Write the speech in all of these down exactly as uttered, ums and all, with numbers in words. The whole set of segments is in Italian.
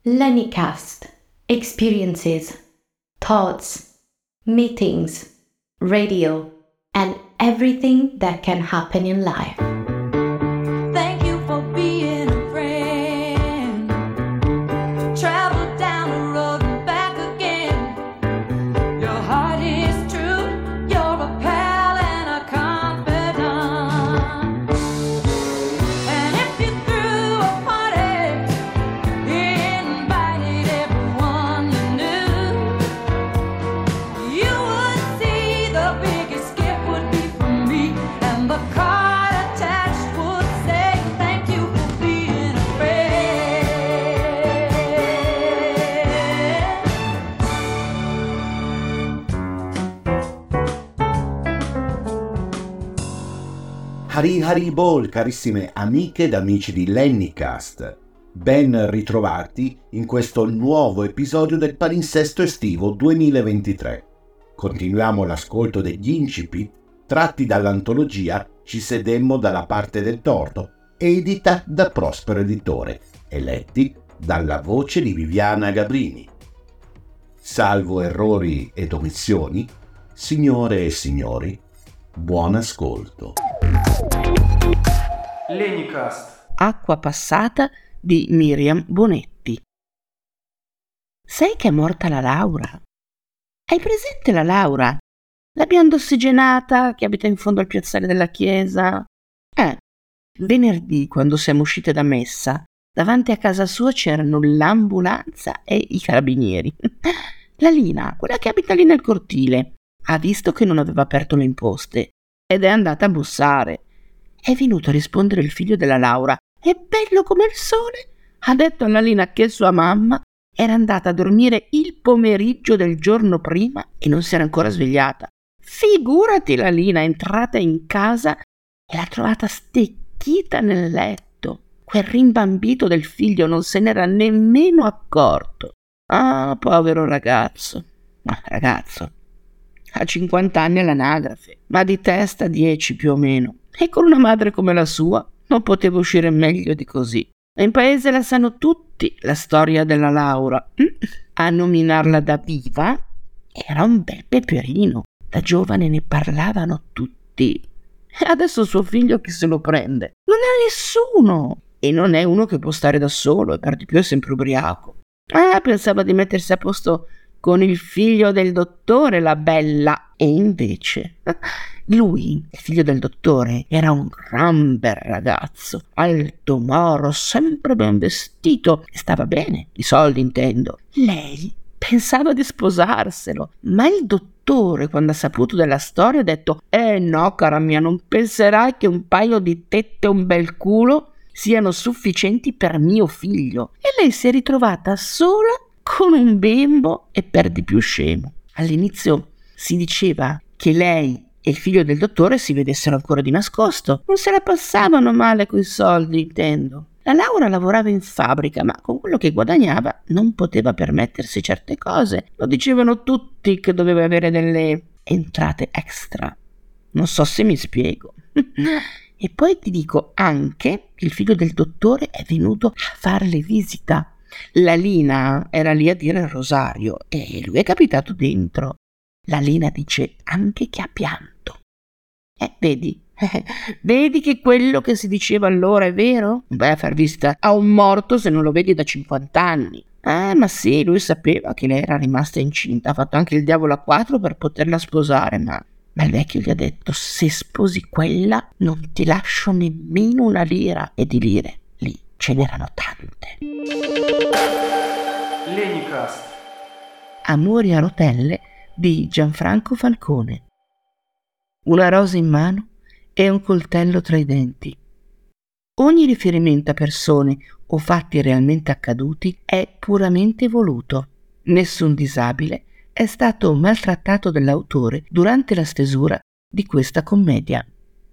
Lennycast, experiences, thoughts, meetings, radio, and everything that can happen in life. Thank you for being a friend. Travel down the road and back again. Your heart is true. You're a pal and a confidant. And if you threw a party, invited everyone you knew, you would see the biggest gift would be from me, and the card attached would say thank you for being a friend. Hari Hari Bol, carissime amiche ed amici di Lennycast. Ben ritrovati in questo nuovo episodio del palinsesto estivo duemilaventitré. Continuiamo l'ascolto degli incipit tratti dall'antologia Ci sedemmo dalla parte del torto, edita da Prospero Editore e letti dalla voce di Viviana Gabrini. Salvo errori ed omissioni, signore e signori, buon ascolto. Lennycast. Acqua passata di Miriam Bonetti. Sai che è morta la Laura? Hai presente la Laura? La bionda ossigenata che abita in fondo al piazzale della chiesa? Eh, venerdì, quando siamo uscite da messa, davanti a casa sua c'erano l'ambulanza e i carabinieri. La Lina, quella che abita lì nel cortile, ha visto che non aveva aperto le imposte ed è andata a bussare. È venuto a rispondere il figlio della Laura. È bello come il sole. Ha detto alla Lina che sua mamma era andata a dormire il pomeriggio del giorno prima e non si era ancora svegliata. Figurati, la Lina è entrata in casa e l'ha trovata stecchita nel letto. Quel rimbambito del figlio non se n'era nemmeno accorto. Ah, povero ragazzo. Ma ragazzo, ha cinquanta anni all'anagrafe, ma di testa dieci più o meno. E con una madre come la sua non poteva uscire meglio di così. E in paese la sanno tutti, la storia della Laura. A nominarla da viva era un bel peperino. Da giovane ne parlavano tutti. E adesso suo figlio chi se lo prende? Non ha nessuno. E non è uno che può stare da solo, e per di più è sempre ubriaco. Ah, pensava di mettersi a posto con il figlio del dottore, la bella. E invece lui, il figlio del dottore, era un gran bel ragazzo, alto, moro, sempre ben vestito, e stava bene, i soldi intendo. Lei pensava di sposarselo, ma il dottore, quando ha saputo della storia, ha detto: eh no, cara mia, non penserai che un paio di tette e un bel culo siano sufficienti per mio figlio. E lei si è ritrovata sola con un bimbo e per di più scemo. All'inizio si diceva che lei e il figlio del dottore si vedessero ancora di nascosto. Non se la passavano male coi soldi, intendo. La Laura lavorava in fabbrica, ma con quello che guadagnava non poteva permettersi certe cose. Lo dicevano tutti che doveva avere delle entrate extra. Non so se mi spiego. E poi ti dico anche che il figlio del dottore è venuto a farle visita. La Lina era lì a dire il rosario e lui è capitato dentro. La Lina dice anche che ha pianto. Eh, vedi? Vedi che quello che si diceva allora è vero? Non vai a far visita a un morto se non lo vedi da cinquanta anni. Eh, ma sì, lui sapeva che lei era rimasta incinta. Ha fatto anche il diavolo a quattro per poterla sposare, ma... Ma il vecchio gli ha detto: se sposi quella non ti lascio nemmeno una lira. E di lire lì ce n'erano tante. Lennycast. Amori a rotelle di Gianfranco Falcone. Una rosa in mano e un coltello tra i denti. Ogni riferimento a persone o fatti realmente accaduti è puramente voluto. Nessun disabile è stato maltrattato dall'autore durante la stesura di questa commedia.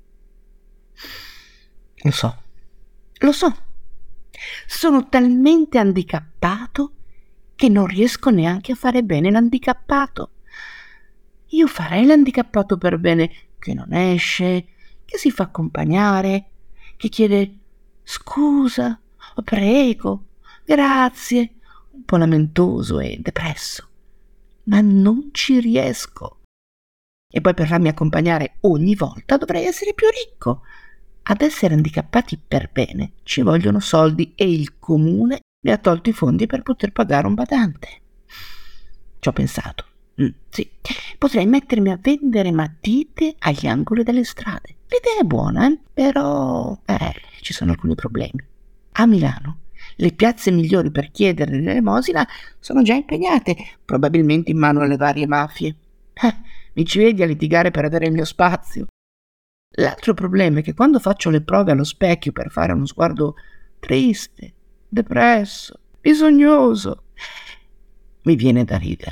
Lo so, lo so. Sono talmente handicappato che non riesco neanche a fare bene l'handicappato. Io farei l'handicappato per bene, che non esce, che si fa accompagnare, che chiede scusa, prego, grazie, un po' lamentoso e depresso, ma non ci riesco. E poi per farmi accompagnare ogni volta dovrei essere più ricco. Ad essere handicappati per bene ci vogliono soldi e il comune mi ha tolto i fondi per poter pagare un badante. Ci ho pensato. Mm, sì, potrei mettermi a vendere matite agli angoli delle strade. L'idea è buona, eh? Però eh, ci sono alcuni problemi. A Milano le piazze migliori per chiedere l'elemosina sono già impegnate, probabilmente in mano alle varie mafie. Eh, mi ci vedi a litigare per avere il mio spazio. L'altro problema è che quando faccio le prove allo specchio per fare uno sguardo triste, depresso, bisognoso, mi viene da ridere.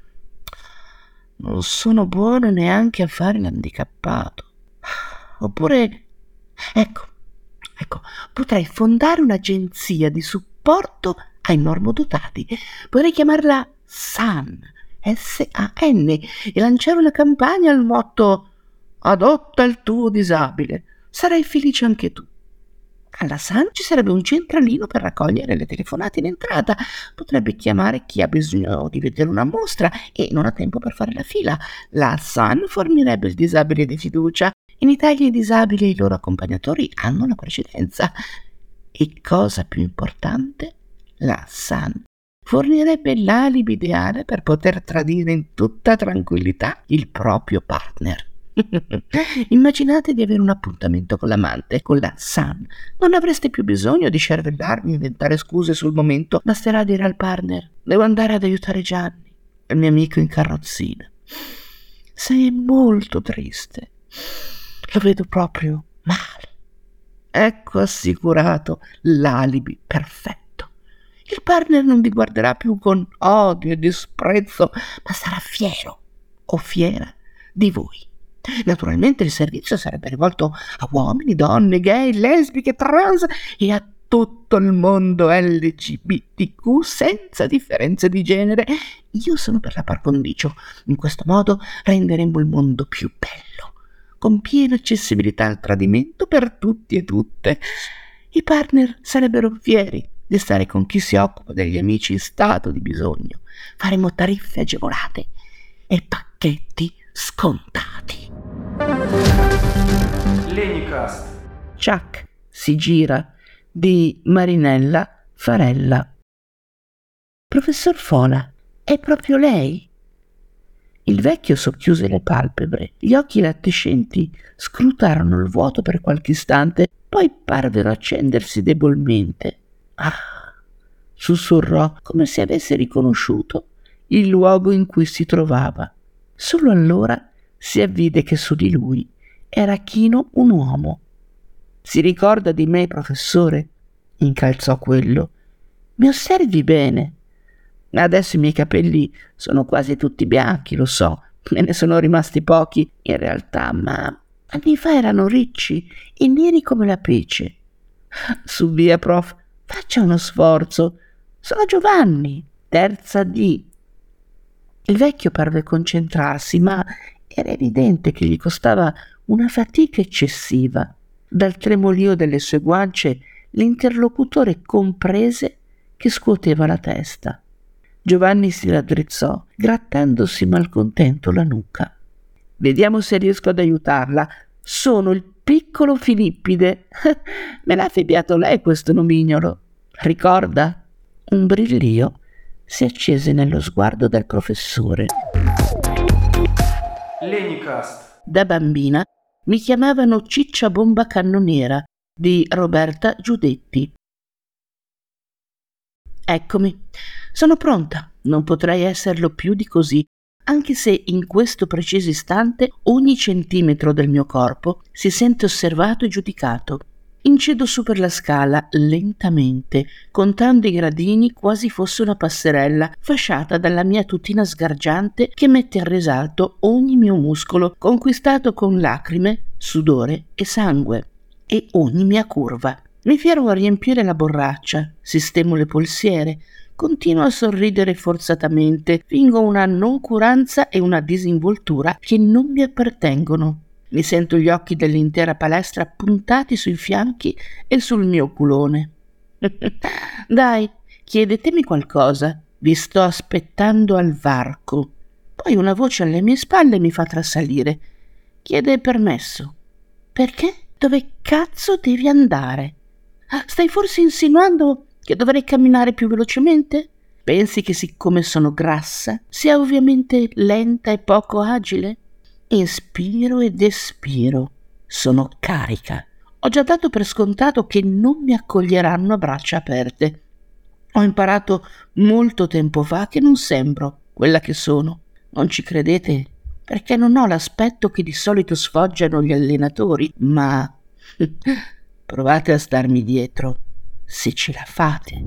Non sono buono neanche a fare l'handicappato. Oppure, ecco, ecco, potrei fondare un'agenzia di supporto ai normodotati. Potrei chiamarla S A N, S A N, e lanciare una campagna al motto «Adotta il tuo disabile, sarai felice anche tu». Alla S A N ci sarebbe un centralino per raccogliere le telefonate in entrata. Potrebbe chiamare chi ha bisogno di vedere una mostra e non ha tempo per fare la fila. La S A N fornirebbe il disabile di fiducia. In Italia i disabili e i loro accompagnatori hanno la precedenza. E cosa più importante, la S A N fornirebbe l'alibi ideale per poter tradire in tutta tranquillità il proprio partner. Immaginate di avere un appuntamento con l'amante, con la S A N. Non avreste più bisogno di scervellarvi, inventare scuse sul momento. Basterà dire al partner: devo andare ad aiutare Gianni, il mio amico in carrozzina. Sei molto triste. Lo vedo proprio male. Ecco assicurato l'alibi perfetto. Il partner non vi guarderà più con odio e disprezzo, ma sarà fiero o fiera di voi. Naturalmente il servizio sarebbe rivolto a uomini, donne, gay, lesbiche, trans e a tutto il mondo L G B T Q senza differenze di genere. Io sono per la par condicio. In questo modo renderemo il mondo più bello, con piena accessibilità al tradimento per tutti e tutte. I partner sarebbero fieri di stare con chi si occupa degli amici in stato di bisogno. Faremo tariffe agevolate e pacchetti scontati. Lenicast. Chuck si gira di Marinella Farella. Professor Fola, è proprio lei? Il vecchio socchiuse le palpebre, gli occhi lattescenti scrutarono il vuoto per qualche istante, poi parvero accendersi debolmente. Ah, sussurrò come se avesse riconosciuto il luogo in cui si trovava. Solo allora si avvide che su di lui era chino un uomo. Si ricorda di me, professore? Incalzò quello. Mi osservi bene. Adesso i miei capelli sono quasi tutti bianchi, lo so, me ne sono rimasti pochi in realtà, ma anni fa erano ricci e neri come la pece. Su via, prof, faccia uno sforzo. Sono Giovanni, terza D. Il vecchio parve concentrarsi, ma era evidente che gli costava una fatica eccessiva. Dal tremolio delle sue guance l'interlocutore comprese che scuoteva la testa. Giovanni si raddrizzò, grattandosi malcontento la nuca. Vediamo se riesco ad aiutarla. Sono il piccolo Filippide. Me l'ha affibbiato lei questo nomignolo. Ricorda? Un brillio si accese nello sguardo del professore. Lenicast. Da bambina mi chiamavano Ciccia Bomba Cannoniera di Roberta Giudetti. Eccomi, sono pronta, non potrei esserlo più di così, anche se in questo preciso istante ogni centimetro del mio corpo si sente osservato e giudicato. Incedo su per la scala lentamente, contando i gradini quasi fosse una passerella fasciata dalla mia tutina sgargiante che mette a risalto ogni mio muscolo conquistato con lacrime, sudore e sangue, e ogni mia curva. Mi fiero a riempire la borraccia, sistemo le polsiere, continuo a sorridere forzatamente, fingo una noncuranza e una disinvoltura che non mi appartengono. Mi sento gli occhi dell'intera palestra puntati sui fianchi e sul mio culone. Dai, chiedetemi qualcosa, vi sto aspettando al varco. Poi una voce alle mie spalle mi fa trasalire. Chiede permesso. Perché? Dove cazzo devi andare? Ah, stai forse insinuando che dovrei camminare più velocemente? Pensi che siccome sono grassa sia ovviamente lenta e poco agile? Inspiro ed espiro. Sono carica. Ho già dato per scontato che non mi accoglieranno a braccia aperte. Ho imparato molto tempo fa che non sembro quella che sono. Non ci credete? Perché non ho l'aspetto che di solito sfoggiano gli allenatori, ma provate a starmi dietro se ce la fate.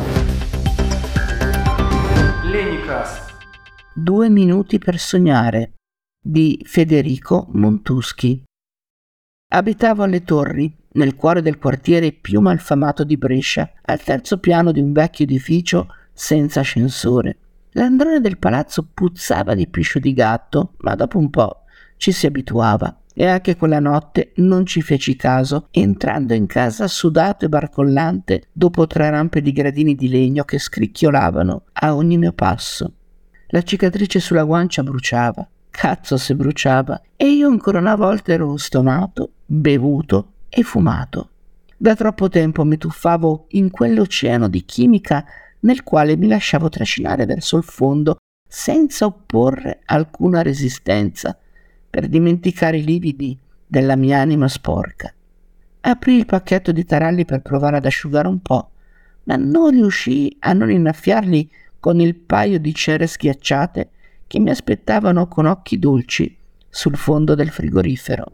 Lenicast. Due minuti per sognare di Federico Montuschi. Abitavo alle Torri, nel cuore del quartiere più malfamato di Brescia, al terzo piano di un vecchio edificio senza ascensore. L'androne del palazzo puzzava di piscio di gatto, ma dopo un po' ci si abituava e anche quella notte non ci feci caso, entrando in casa sudato e barcollante dopo tre rampe di gradini di legno che scricchiolavano a ogni mio passo. La cicatrice sulla guancia bruciava, cazzo se bruciava, e io ancora una volta ero stonato, bevuto e fumato. Da troppo tempo mi tuffavo in quell'oceano di chimica nel quale mi lasciavo trascinare verso il fondo senza opporre alcuna resistenza, per dimenticare i lividi della mia anima sporca. Aprì il pacchetto di taralli per provare ad asciugare un po', ma non riuscii a non innaffiarli con il paio di cere schiacciate che mi aspettavano con occhi dolci sul fondo del frigorifero.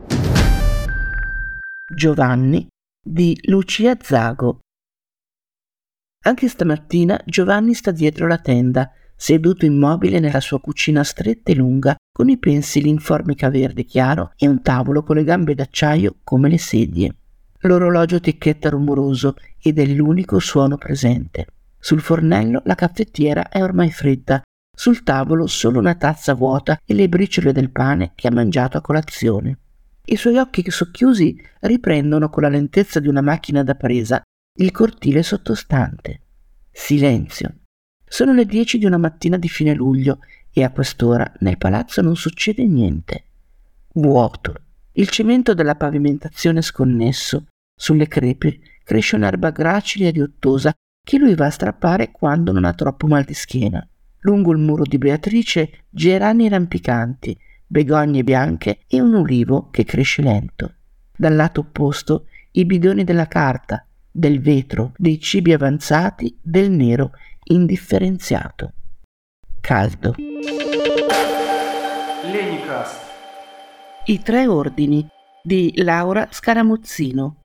Giovanni di Lucia Zago. Anche stamattina Giovanni sta dietro la tenda, seduto immobile nella sua cucina stretta e lunga, con i pensili in formica verde chiaro e un tavolo con le gambe d'acciaio come le sedie. L'orologio ticchetta rumoroso ed è l'unico suono presente. Sul fornello la caffettiera è ormai fredda, sul tavolo solo una tazza vuota e le briciole del pane che ha mangiato a colazione. I suoi occhi socchiusi riprendono con la lentezza di una macchina da presa il cortile sottostante. Silenzio. Sono le dieci di una mattina di fine luglio e a quest'ora nel palazzo non succede niente. Vuoto. Il cemento della pavimentazione è sconnesso. Sulle crepe cresce un'erba gracile e riottosa che lui va a strappare quando non ha troppo mal di schiena. Lungo il muro di Beatrice gerani rampicanti, begogne bianche e un ulivo che cresce lento. Dal lato opposto i bidoni della carta, del vetro, dei cibi avanzati, del nero indifferenziato. Caldo. Lenicast. I tre ordini di Laura Scaramuzzino.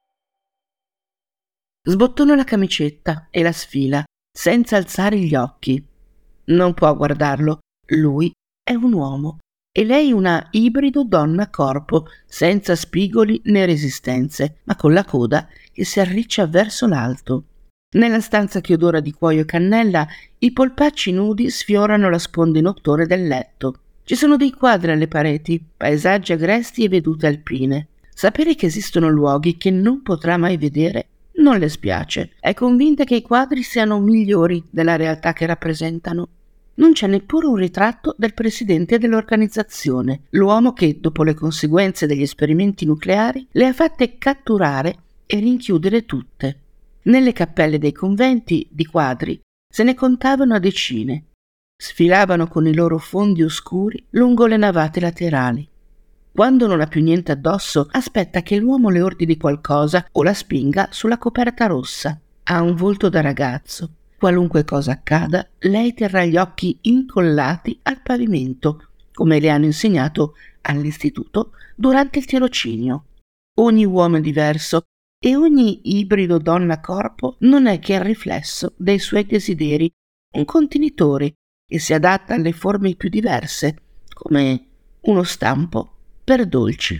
Sbottona la camicetta e la sfila senza alzare gli occhi. Non può guardarlo, lui è un uomo e lei una ibrido donna-corpo, senza spigoli né resistenze, ma con la coda che si arriccia verso l'alto. Nella stanza che odora di cuoio e cannella, i polpacci nudi sfiorano la sponda in ottone del letto. Ci sono dei quadri alle pareti, paesaggi agresti e vedute alpine. Sapere che esistono luoghi che non potrà mai vedere non le spiace. È convinta che i quadri siano migliori della realtà che rappresentano. Non c'è neppure un ritratto del presidente dell'organizzazione, l'uomo che, dopo le conseguenze degli esperimenti nucleari, le ha fatte catturare e rinchiudere tutte. Nelle cappelle dei conventi, di quadri, se ne contavano a decine. Sfilavano con i loro fondi oscuri lungo le navate laterali. Quando non ha più niente addosso, aspetta che l'uomo le ordini qualcosa o la spinga sulla coperta rossa. Ha un volto da ragazzo. Qualunque cosa accada, lei terrà gli occhi incollati al pavimento, come le hanno insegnato all'istituto durante il tirocinio. Ogni uomo è diverso e ogni ibrido donna-corpo non è che il riflesso dei suoi desideri, un contenitore che si adatta alle forme più diverse, come uno stampo per dolci.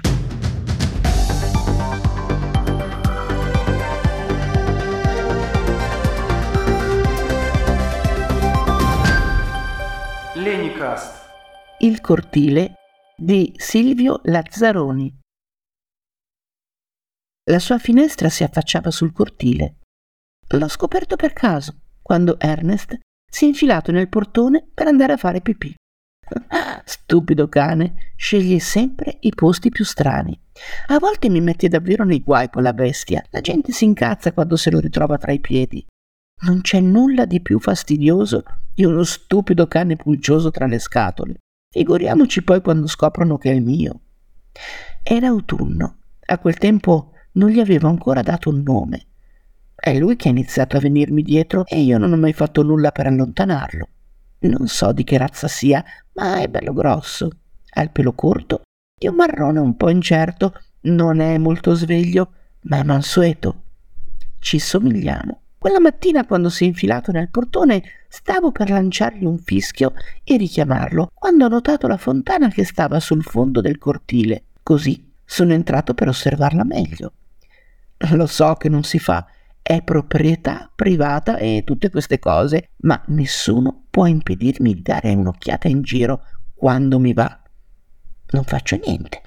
Lenicast. Il cortile di Silvio Lazzaroni. La sua finestra si affacciava sul cortile. L'ho scoperto per caso, quando Ernest si è infilato nel portone per andare a fare pipì. Stupido cane, sceglie sempre i posti più strani. A volte mi mette davvero nei guai quella bestia. La gente si incazza quando se lo ritrova tra i piedi. Non c'è nulla di più fastidioso di uno stupido cane pulcioso tra le scatole. Figuriamoci poi quando scoprono che è il mio. Era autunno. A quel tempo non gli avevo ancora dato un nome. È lui che ha iniziato a venirmi dietro e io non ho mai fatto nulla per allontanarlo. Non so di che razza sia, ma è bello grosso. Ha il pelo corto e un marrone un po' incerto. Non è molto sveglio, ma è mansueto. Ci somigliamo. Quella mattina, quando si è infilato nel portone, stavo per lanciargli un fischio e richiamarlo, quando ho notato la fontana che stava sul fondo del cortile. Così sono entrato per osservarla meglio. Lo so che non si fa, è proprietà privata e tutte queste cose, ma nessuno può impedirmi di dare un'occhiata in giro quando mi va. Non faccio niente.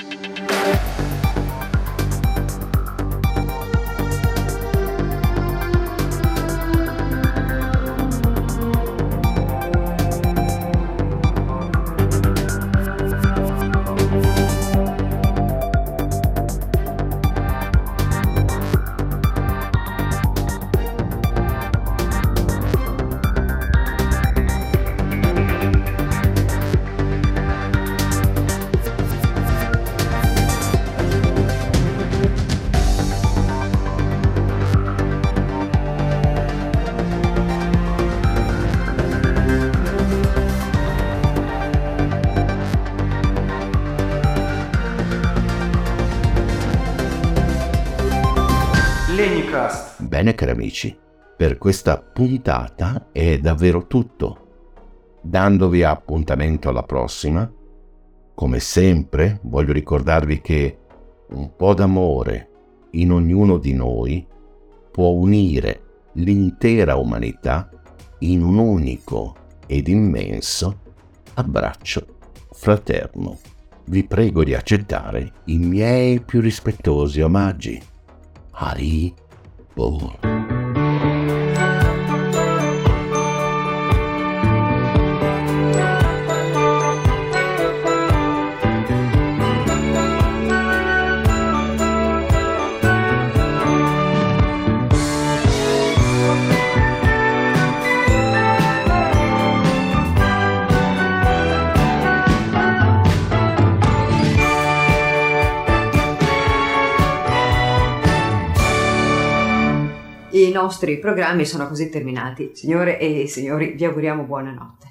Lenicast. Bene cari amici, per questa puntata è davvero tutto. Dandovi appuntamento alla prossima, come sempre voglio ricordarvi che un po' d'amore in ognuno di noi può unire l'intera umanità in un unico ed immenso abbraccio fraterno. Vi prego di accettare i miei più rispettosi omaggi. Hari Bol. I nostri programmi sono così terminati. Signore e signori, vi auguriamo buonanotte.